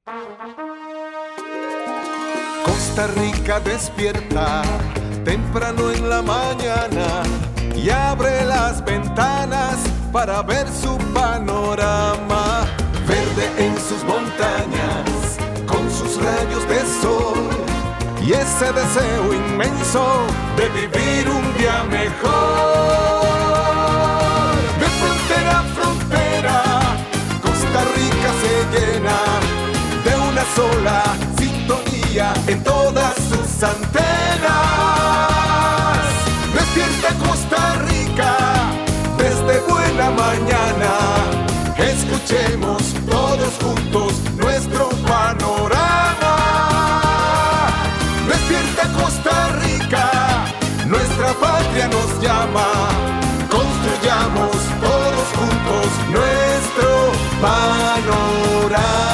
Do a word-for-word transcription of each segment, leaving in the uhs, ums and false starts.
Costa Rica despierta temprano en la mañana y abre las ventanas para ver su panorama. Verde en sus montañas, con sus rayos de sol y ese deseo inmenso de vivir un día mejor. De frontera a frontera, Costa Rica se llena de una sola sintonía en todas sus antenas. Despierta Costa Rica desde buena mañana. Escuchemos todos juntos nuestro panorama. Despierta Costa Rica, nuestra patria nos llama. Construyamos todos juntos nuestro panorama.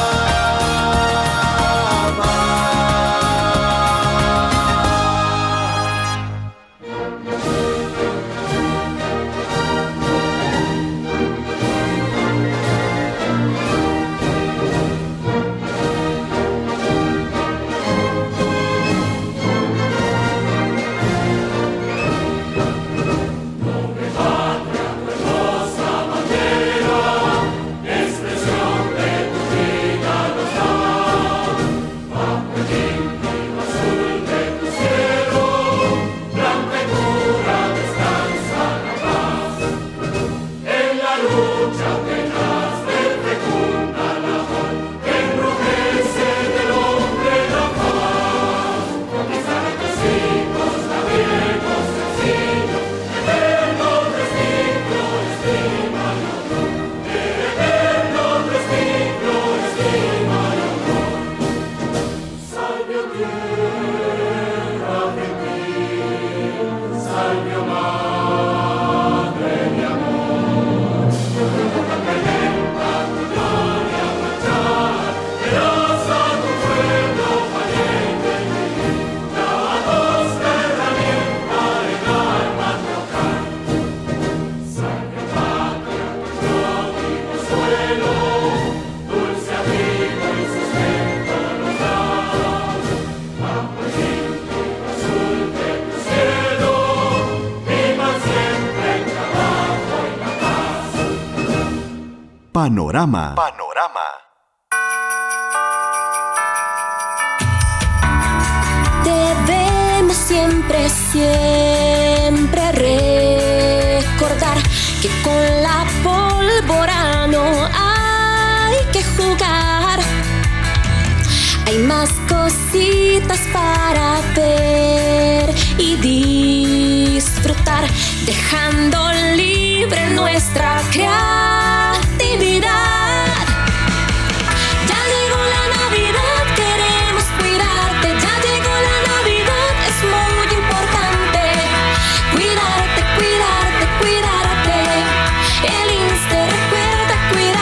Panorama. Panorama. Debemos siempre, siempre recordar que con la pólvora no hay que jugar. Hay más cositas para ver y disfrutar, dejando libre nuestra creatividad. Ya llegó la Navidad, queremos cuidarte. Ya llegó la Navidad, es muy importante. Cuidarte, cuidarte, cuidarte. El INSSSTE recuerda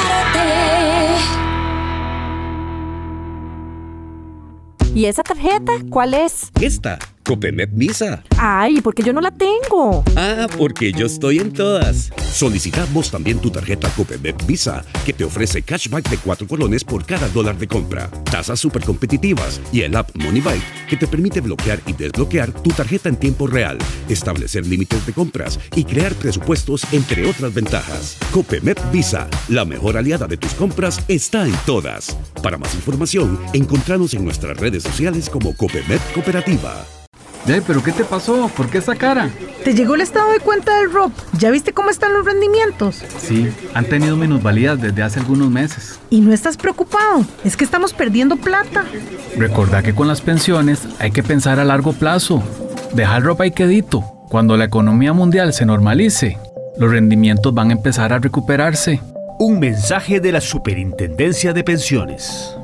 cuidarte. ¿Y esa tarjeta cuál es? Esta, Copemet Visa. Ay, porque yo no la tengo. Ah, porque yo estoy en todas. Solicitamos también tu tarjeta Copemet Visa, que te ofrece cashback de cuatro colones por cada dólar de compra, tasas súper competitivas y el app MoneyBite, que te permite bloquear y desbloquear tu tarjeta en tiempo real, establecer límites de compras y crear presupuestos, entre otras ventajas. Copemet Visa, la mejor aliada de tus compras, está en todas. Para más información, encontranos en nuestras redes sociales como Copemet Cooperativa. Hey, ¿pero qué te pasó? ¿Por qué esa cara? ¿Te llegó el estado de cuenta del R O P? ¿Ya viste cómo están los rendimientos? Sí, han tenido minusvalías desde hace algunos meses. ¿Y no estás preocupado? Es que estamos perdiendo plata. Recordá que con las pensiones hay que pensar a largo plazo. Deja el R O P ahí quedito. Cuando la economía mundial se normalice, los rendimientos van a empezar a recuperarse. Un mensaje de la Superintendencia de Pensiones.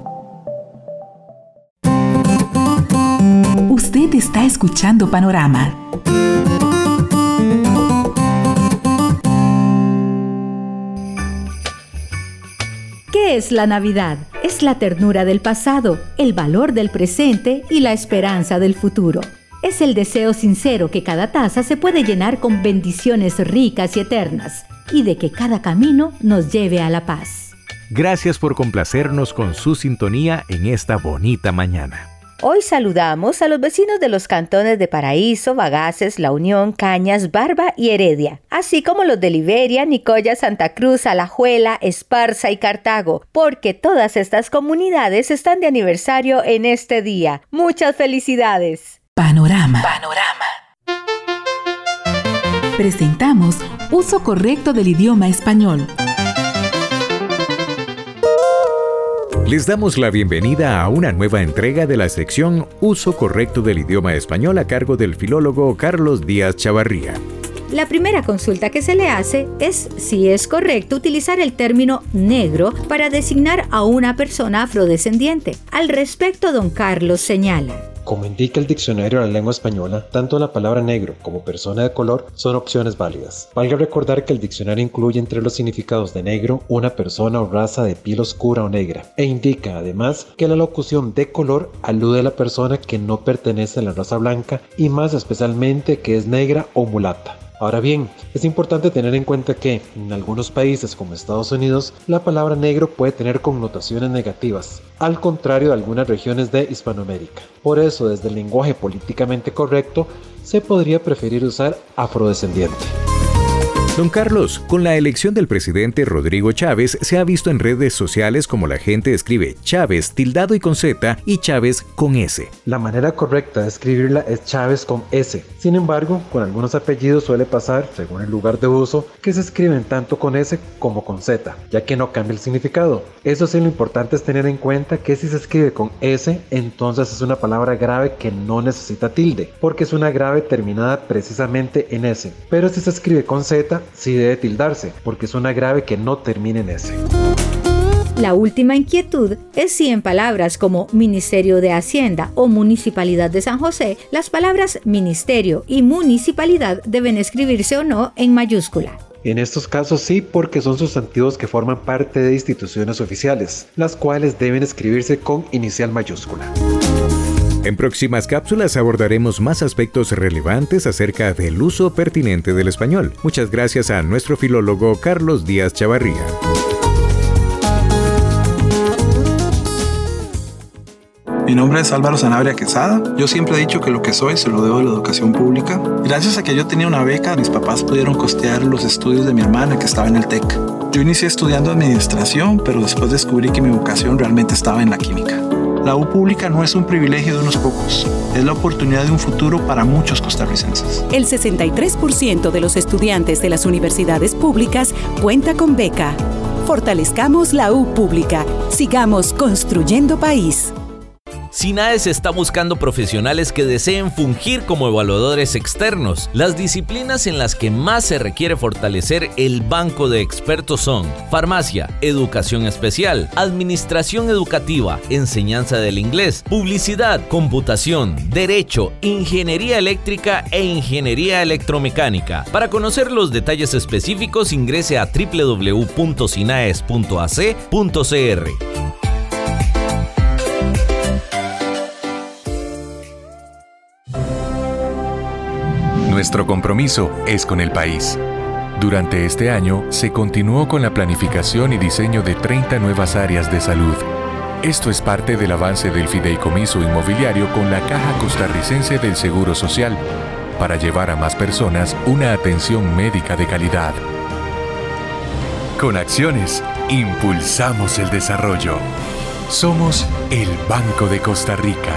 Usted está escuchando Panorama. ¿Qué es la Navidad? Es la ternura del pasado, el valor del presente y la esperanza del futuro. Es el deseo sincero que cada taza se puede llenar con bendiciones ricas y eternas, y de que cada camino nos lleve a la paz. Gracias por complacernos con su sintonía en esta bonita mañana. Hoy saludamos a los vecinos de los cantones de Paraíso, Bagaces, La Unión, Cañas, Barba y Heredia, así como los de Liberia, Nicoya, Santa Cruz, Alajuela, Esparza y Cartago, porque todas estas comunidades están de aniversario en este día. ¡Muchas felicidades! Panorama. Panorama. Presentamos Uso Correcto del Idioma Español. Les damos la bienvenida a una nueva entrega de la sección Uso Correcto del Idioma Español a cargo del filólogo Carlos Díaz Chavarría. La primera consulta que se le hace es si es correcto utilizar el término negro para designar a una persona afrodescendiente. Al respecto, don Carlos señala: Como indica el diccionario de la lengua española, tanto la palabra negro como persona de color son opciones válidas. Valga recordar que el diccionario incluye entre los significados de negro una persona o raza de piel oscura o negra, e indica además que la locución de color alude a la persona que no pertenece a la raza blanca y más especialmente que es negra o mulata. Ahora bien, es importante tener en cuenta que, en algunos países como Estados Unidos, la palabra negro puede tener connotaciones negativas, al contrario de algunas regiones de Hispanoamérica. Por eso, desde el lenguaje políticamente correcto, se podría preferir usar afrodescendiente. Don Carlos, con la elección del presidente Rodrigo Chávez, se ha visto en redes sociales como la gente escribe Chávez tildado y con Z y Chávez con S. La manera correcta de escribirla es Chávez con S. Sin embargo, con algunos apellidos suele pasar, según el lugar de uso, que se escriben tanto con S como con Z, ya que no cambia el significado. Eso sí, lo importante es tener en cuenta que si se escribe con S, entonces es una palabra grave que no necesita tilde, porque es una grave terminada precisamente en S. Pero si se escribe con Z, sí debe tildarse, porque es una grave que no termina en S. La última inquietud es si en palabras como Ministerio de Hacienda o Municipalidad de San José, las palabras ministerio y municipalidad deben escribirse o no en mayúscula. En estos casos sí, porque son sustantivos que forman parte de instituciones oficiales, las cuales deben escribirse con inicial mayúscula. En próximas cápsulas abordaremos más aspectos relevantes acerca del uso pertinente del español. Muchas gracias a nuestro filólogo Carlos Díaz Chavarría. Mi nombre es Álvaro Sanabria Quesada. Yo siempre he dicho que lo que soy se lo debo a la educación pública. Gracias a que yo tenía una beca, mis papás pudieron costear los estudios de mi hermana que estaba en el TEC. Yo inicié estudiando administración, pero después descubrí que mi vocación realmente estaba en la química. La U pública no es un privilegio de unos pocos, es la oportunidad de un futuro para muchos costarricenses. El sesenta y tres por ciento de los estudiantes de las universidades públicas cuenta con beca. Fortalezcamos la U pública. Sigamos construyendo país. SINAES está buscando profesionales que deseen fungir como evaluadores externos. Las disciplinas en las que más se requiere fortalecer el banco de expertos son farmacia, educación especial, administración educativa, enseñanza del inglés, publicidad, computación, derecho, ingeniería eléctrica e ingeniería electromecánica. Para conocer los detalles específicos, ingrese a doble u doble u doble u punto sinaes punto a ce punto ce erre. Nuestro compromiso es con el país. Durante este año se continuó con la planificación y diseño de treinta nuevas áreas de salud. Esto es parte del avance del fideicomiso inmobiliario con la Caja Costarricense del Seguro Social, para llevar a más personas una atención médica de calidad. Con acciones, impulsamos el desarrollo. Somos el Banco de Costa Rica.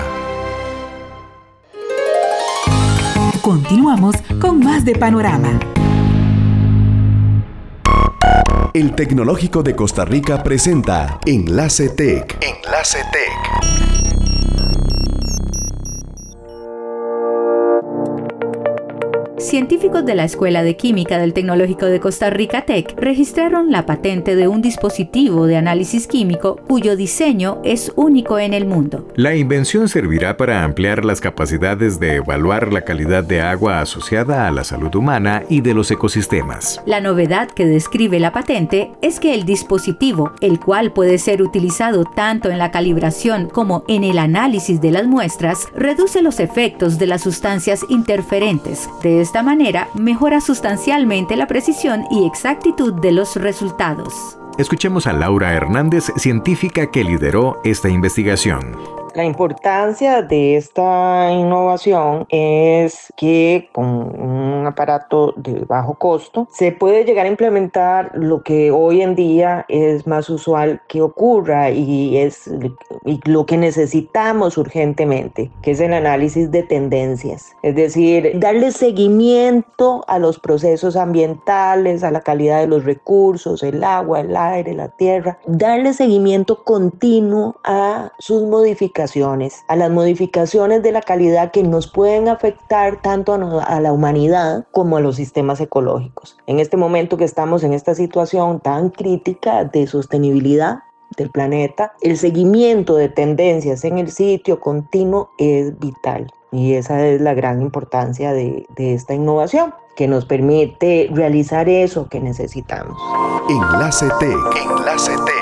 Continuamos con más de Panorama. El Tecnológico de Costa Rica presenta Enlace Tech. Enlace Tech. Científicos de la Escuela de Química del Tecnológico de Costa Rica TEC registraron la patente de un dispositivo de análisis químico cuyo diseño es único en el mundo. La invención servirá para ampliar las capacidades de evaluar la calidad de agua asociada a la salud humana y de los ecosistemas. La novedad que describe la patente es que el dispositivo, el cual puede ser utilizado tanto en la calibración como en el análisis de las muestras, reduce los efectos de las sustancias interferentes. De esta manera, mejora sustancialmente la precisión y exactitud de los resultados. Escuchemos a Laura Hernández, científica que lideró esta investigación. La importancia de esta innovación es que con un aparato de bajo costo se puede llegar a implementar lo que hoy en día es más usual que ocurra y es y lo que necesitamos urgentemente, que es el análisis de tendencias. Es decir, darle seguimiento a los procesos ambientales, a la calidad de los recursos, el agua, el aire, la tierra, darle seguimiento continuo a sus modificaciones a las modificaciones de la calidad que nos pueden afectar tanto a la humanidad como a los sistemas ecológicos. En este momento que estamos en esta situación tan crítica de sostenibilidad del planeta, el seguimiento de tendencias en el sitio continuo es vital. Y esa es la gran importancia de, de esta innovación, que nos permite realizar eso que necesitamos. Enlace Tech. Enlace Tech.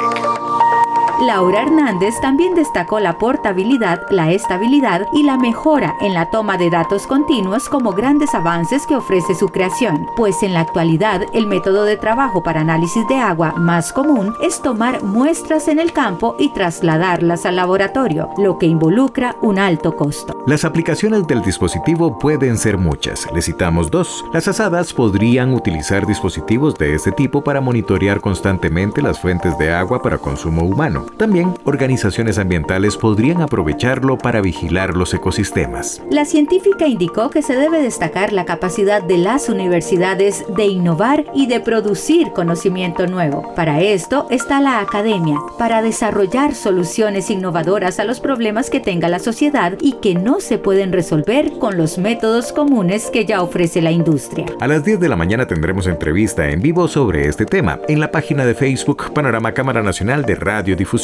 Laura Hernández también destacó la portabilidad, la estabilidad y la mejora en la toma de datos continuos como grandes avances que ofrece su creación, pues en la actualidad el método de trabajo para análisis de agua más común es tomar muestras en el campo y trasladarlas al laboratorio, lo que involucra un alto costo. Las aplicaciones del dispositivo pueden ser muchas. Le citamos dos. Las asadas podrían utilizar dispositivos de este tipo para monitorear constantemente las fuentes de agua para consumo humano. También, organizaciones ambientales podrían aprovecharlo para vigilar los ecosistemas. La científica indicó que se debe destacar la capacidad de las universidades de innovar y de producir conocimiento nuevo. Para esto está la academia, para desarrollar soluciones innovadoras a los problemas que tenga la sociedad y que no se pueden resolver con los métodos comunes que ya ofrece la industria. A las diez de la mañana tendremos entrevista en vivo sobre este tema en la página de Facebook Panorama Cámara Nacional de Radiodifusión.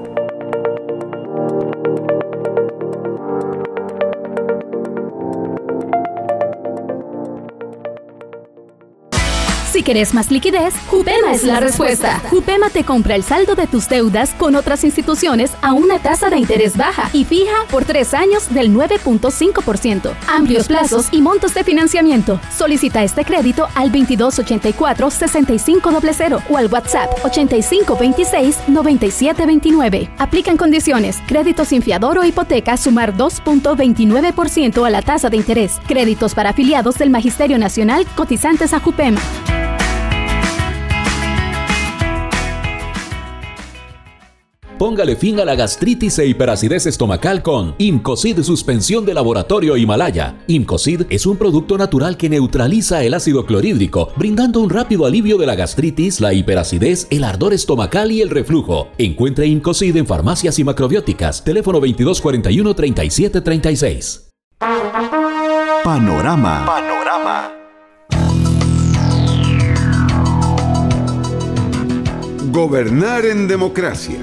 Si querés más liquidez, Jupema es la respuesta. Jupema te compra el saldo de tus deudas con otras instituciones a una tasa de interés baja y fija por tres años del nueve punto cinco por ciento. Amplios plazos y montos de financiamiento. Solicita este crédito al veintidós ochenta y cuatro sesenta y cinco cero cero o al WhatsApp ochenta y cinco veintiséis noventa y siete veintinueve. Aplican condiciones. Crédito sin fiador o hipoteca sumar dos punto veintinueve por ciento a la tasa de interés. Créditos para afiliados del Magisterio Nacional cotizantes a Jupema. Póngale fin a la gastritis e hiperacidez estomacal con Imcocid Suspensión de Laboratorio Himalaya. Imcocid es un producto natural que neutraliza el ácido clorhídrico, brindando un rápido alivio de la gastritis, la hiperacidez, el ardor estomacal y el reflujo. Encuentre Imcocid en farmacias y macrobióticas. Teléfono veintidós cuarenta y uno treinta y siete treinta y seis. Panorama. Panorama. Gobernar en democracia.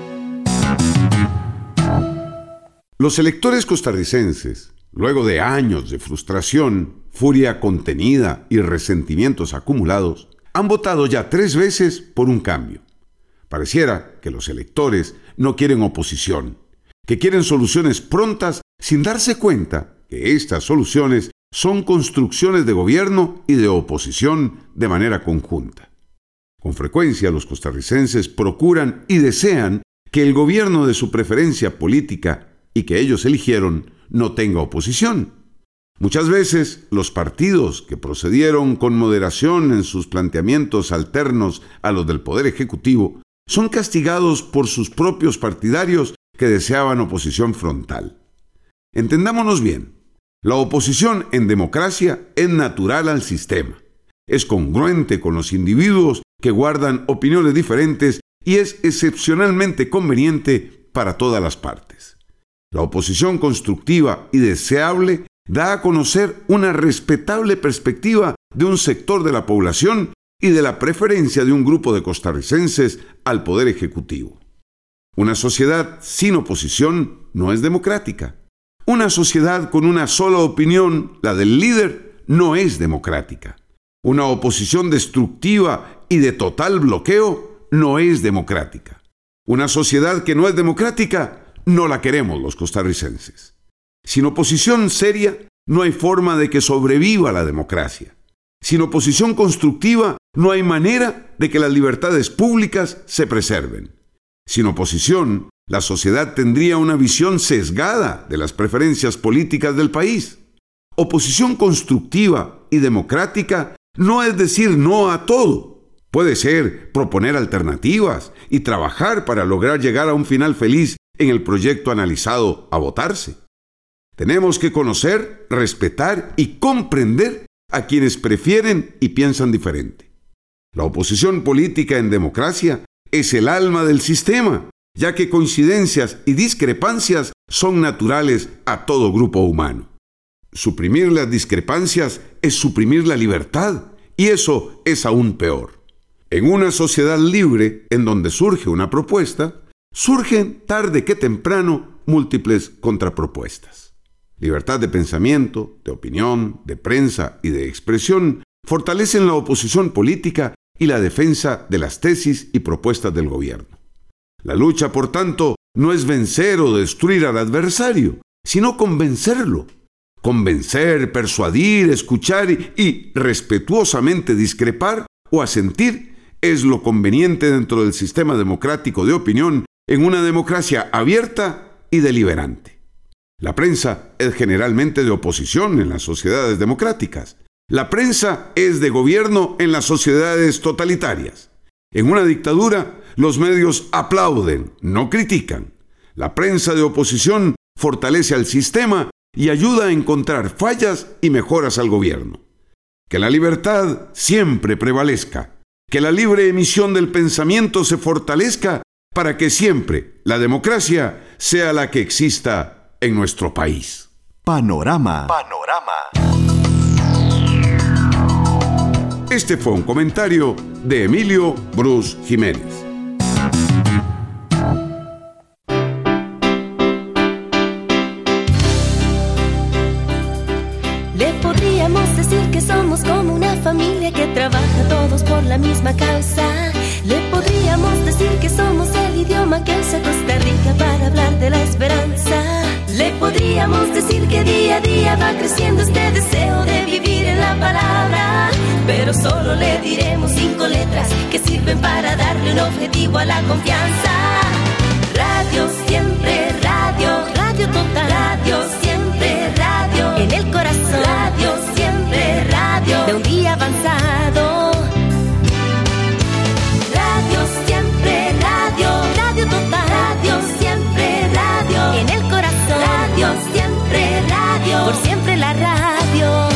Los electores costarricenses, luego de años de frustración, furia contenida y resentimientos acumulados, han votado ya tres veces por un cambio. Pareciera que los electores no quieren oposición, que quieren soluciones prontas sin darse cuenta que estas soluciones son construcciones de gobierno y de oposición de manera conjunta. Con frecuencia los costarricenses procuran y desean que el gobierno de su preferencia política y que ellos eligieron no tenga oposición. Muchas veces los partidos que procedieron con moderación en sus planteamientos alternos a los del Poder Ejecutivo son castigados por sus propios partidarios que deseaban oposición frontal. Entendámonos bien, la oposición en democracia es natural al sistema, es congruente con los individuos que guardan opiniones diferentes y es excepcionalmente conveniente para todas las partes. La oposición constructiva y deseable da a conocer una respetable perspectiva de un sector de la población y de la preferencia de un grupo de costarricenses al Poder Ejecutivo. Una sociedad sin oposición no es democrática. Una sociedad con una sola opinión, la del líder, no es democrática. Una oposición destructiva y de total bloqueo no es democrática. Una sociedad que no es democrática no la queremos los costarricenses. Sin oposición seria, no hay forma de que sobreviva la democracia. Sin oposición constructiva no hay manera de que las libertades públicas se preserven. Sin oposición, la sociedad tendría una visión sesgada de las preferencias políticas del país. Oposición constructiva y democrática no es decir no a todo. Puede ser proponer alternativas y trabajar para lograr llegar a un final feliz en el proyecto analizado a votarse. Tenemos que conocer, respetar y comprender a quienes prefieren y piensan diferente. La oposición política en democracia es el alma del sistema, ya que coincidencias y discrepancias son naturales a todo grupo humano. Suprimir las discrepancias es suprimir la libertad, y eso es aún peor. En una sociedad libre, en donde surge una propuesta, surgen tarde que temprano múltiples contrapropuestas. Libertad de pensamiento, de opinión, de prensa y de expresión fortalecen la oposición política y la defensa de las tesis y propuestas del gobierno. La lucha, por tanto, no es vencer o destruir al adversario, sino convencerlo. Convencer, persuadir, escuchar y, y respetuosamente discrepar o asentir es lo conveniente dentro del sistema democrático de opinión en una democracia abierta y deliberante. La prensa es generalmente de oposición en las sociedades democráticas. La prensa es de gobierno en las sociedades totalitarias. En una dictadura, los medios aplauden, no critican. La prensa de oposición fortalece al sistema y ayuda a encontrar fallas y mejoras al gobierno. Que la libertad siempre prevalezca. Que la libre emisión del pensamiento se fortalezca para que siempre la democracia sea la que exista en nuestro país. Panorama. Panorama. Este fue un comentario de Emilio Bruce Jiménez. Le podríamos decir que somos como una familia que trabaja todos por la misma causa. Le podríamos decir que somos el idioma que usa Costa Rica para hablar de la esperanza. Le podríamos decir que día a día va creciendo este deseo de vivir en la palabra. Pero solo le diremos cinco letras que sirven para darle un objetivo a la confianza. Radio siempre, radio, radio total. Radio siempre, radio, en el corazón. Radio siempre, radio, de un día avanzado. Radio siempre, radio, radio total. Radio siempre, radio, en el corazón. Radio siempre, radio, por siempre la radio.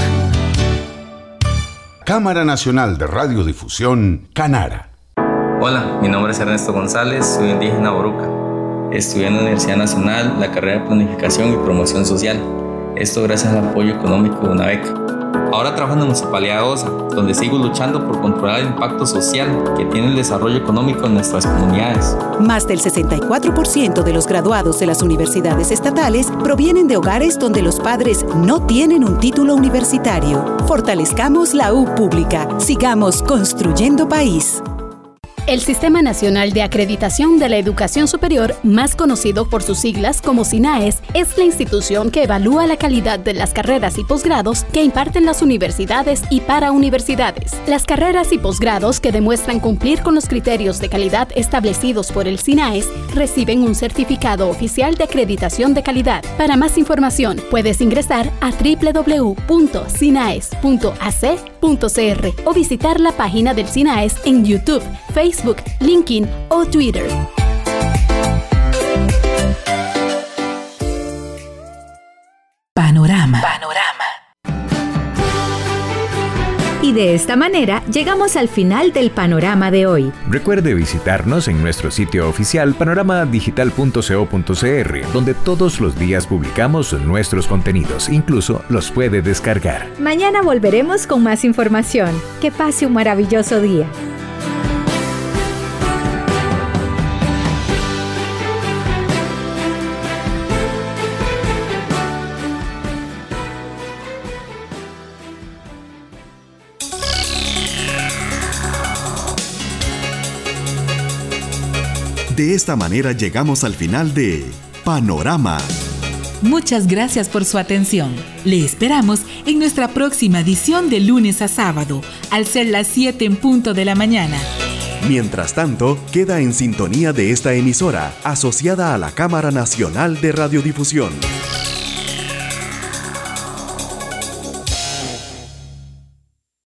Cámara Nacional de Radiodifusión, Canara. Hola, mi nombre es Ernesto González, soy indígena Boruca. Estudié en la Universidad Nacional la carrera de Planificación y Promoción Social. Esto gracias al apoyo económico de una beca. Ahora trabajo en la Municipalidad de Osa, donde sigo luchando por controlar el impacto social que tiene el desarrollo económico en nuestras comunidades. Más del sesenta y cuatro por ciento de los graduados de las universidades estatales provienen de hogares donde los padres no tienen un título universitario. Fortalezcamos la U pública. Sigamos construyendo país. El Sistema Nacional de Acreditación de la Educación Superior, más conocido por sus siglas como SINAES, es la institución que evalúa la calidad de las carreras y posgrados que imparten las universidades y para universidades. Las carreras y posgrados que demuestran cumplir con los criterios de calidad establecidos por el SINAES reciben un certificado oficial de acreditación de calidad. Para más información, puedes ingresar a doble u doble u doble u punto sinaes punto a c punto c r o visitar la página del SINAES en YouTube, Facebook, LinkedIn o Twitter. Panorama. Panorama. Y de esta manera llegamos al final del panorama de hoy. Recuerde visitarnos en nuestro sitio oficial panorama digital punto co punto c r, donde todos los días publicamos nuestros contenidos, incluso los puede descargar. Mañana volveremos con más información. Que pase un maravilloso día. De esta manera llegamos al final de Panorama. Muchas gracias por su atención. Le esperamos en nuestra próxima edición de lunes a sábado, al ser las siete en punto de la mañana. Mientras tanto, queda en sintonía de esta emisora, asociada a la Cámara Nacional de Radiodifusión.